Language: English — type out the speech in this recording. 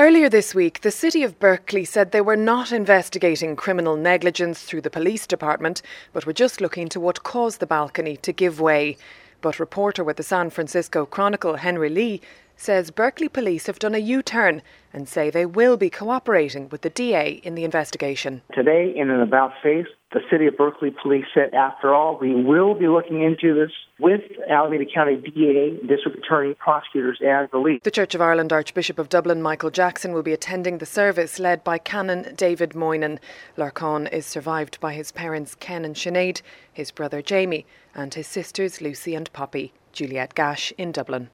Earlier this week, the City of Berkeley said they were not investigating criminal negligence through the police department, but were just looking into what caused the balcony to give way. But reporter with the San Francisco Chronicle, Henry Lee, says Berkeley police have done a U-turn and say they will be cooperating with the DA in the investigation. Today, in an about-face, the City of Berkeley police said, after all, we will be looking into this with Alameda County DA, District Attorney, prosecutors as the lead. The Church of Ireland Archbishop of Dublin, Michael Jackson, will be attending the service led by Canon David Moynihan. Larcon is survived by his parents Ken and Sinead, his brother Jamie and his sisters Lucy and Poppy. Juliette Gash in Dublin.